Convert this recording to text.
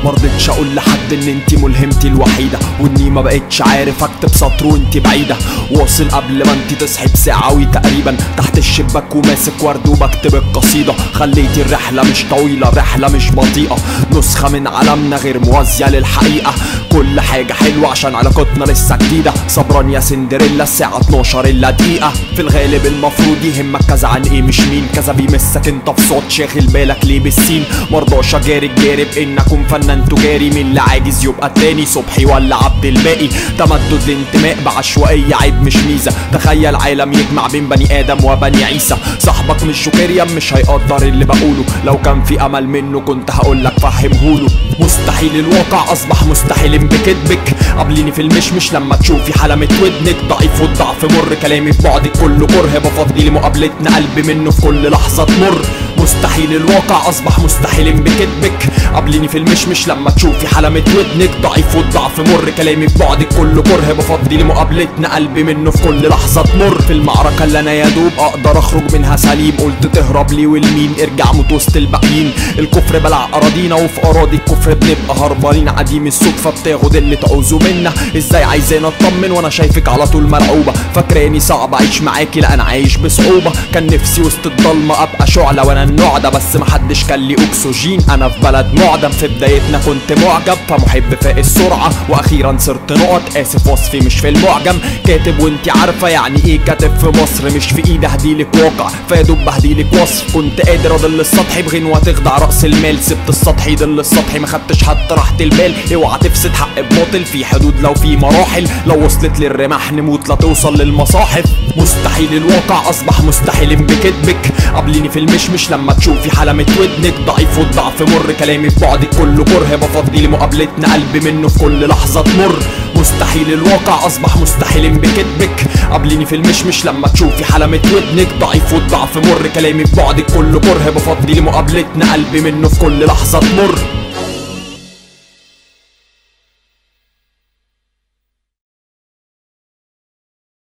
مرضتش اقول لحد ان انتي ملهمتي الوحيدة، واني ما بقتش عارف اكتب سطر وانتي بعيدة. واصل قبل ما انتي تصحي بساعة تقريبا تحت الشباك وماسك ورد وبكتب القصيدة. خليتي الرحلة مش طويلة، الرحلة مش بطيئة، نسخة من عالمنا غير موازية للحقيقة. كل حاجة حلوة عشان علاقتنا لسه جديدة. صبران يا سندريلا الساعة 12 الا دقيقة. في الغالب المفروض يهمك كذا عن ايه مش مين، كذا بيمسك انت في صوت شاغل بالك ليه بالسين. مرضاش اجاري الجارب ان اكون فنان تجاري، مين اللي عاجز يبقى التاني صبحي ولا عبد الباقي. تمدد الانتماء بعشوائية عيب مش ميزة، تخيل عالم يجمع بين بني ادم وبني عيسى. صاحبك مش جوكريا مش هيقدر اللي بقوله، لو كان في امل منه كنت هقولك فهمهوله. مستحيل الواقع اصبح مستحيل بكدبك، قابليني في المشمش لما تشوفي حلمة ودنك. ضعيف والضعف مر، كلامي في بعدك كله كره، بفضي لمقابلتنا قلبي منه في كل لحظة تمر. مستحيل الواقع اصبح مستحيل بكدبك، قابليني في المشمش لما تشوفي حلمة ودنك. ضعيف والضعف مر، كلامي في بعدك كله كره، بفضي لمقابلتنا قلبي منه في كل لحظة تمر. في المعركة اللي انا يا دوب اقدر اخرج منها سليم، قلت تهرب لي والمين ارجع موت وسط الباقيين. الكفر بلع اراضينا وفي اراضي الكفر بنبقى هربانين، عديم الصدفة بتاخد اللي تعوزه منا. ازاي عايزاني اطمن وانا شايفك على طول مرعوبة، فاكراني صعب اعيش معاكي لا انا عايش بصعوبة. كان نفسي وسط الضلمة ابقى شعلة وانا النوع ده، بس محدش كان لي اكسجين. انا في بلد معدم، في بدايتنا كنت معجب فمحب فاق السرعة، واخيرا صرت نقط. اسف وصفي مش في المعجم، كاتب وانتي عارفة يعني ايه كاتب في مصر. مش في ايدي اهديلك واقع فيدوب بهديلك وصف، كنت قادر اضل السطحي بغنوة تخدع رأس المال. سبت السطحي يضل السطحي ما خدتش حتى راحة البال. اوعى تفسد حق بباطل، في حدود لو في مراحل، لو وصلت للرماح نموت لا توصل للمصاحف. مستحيل الواقع اصبح مستحيل بكدبك، قابليني في المشمش لما تشوفي حلمة ودنك. ضعيف والضعف مر، كلامي في بعدك كله كره، بفضي لمقابلتنا قلبي منه في كل لحظة تمر. مستحيل الواقع اصبح مستحيل بكدبك، قابليني في المشمش لما تشوفي حلمة ودنك. ضعيف والضعف مر، كلامي في بعدك كله كره، بفضي لمقابلتنا قلبي منه في كل لحظة تمر.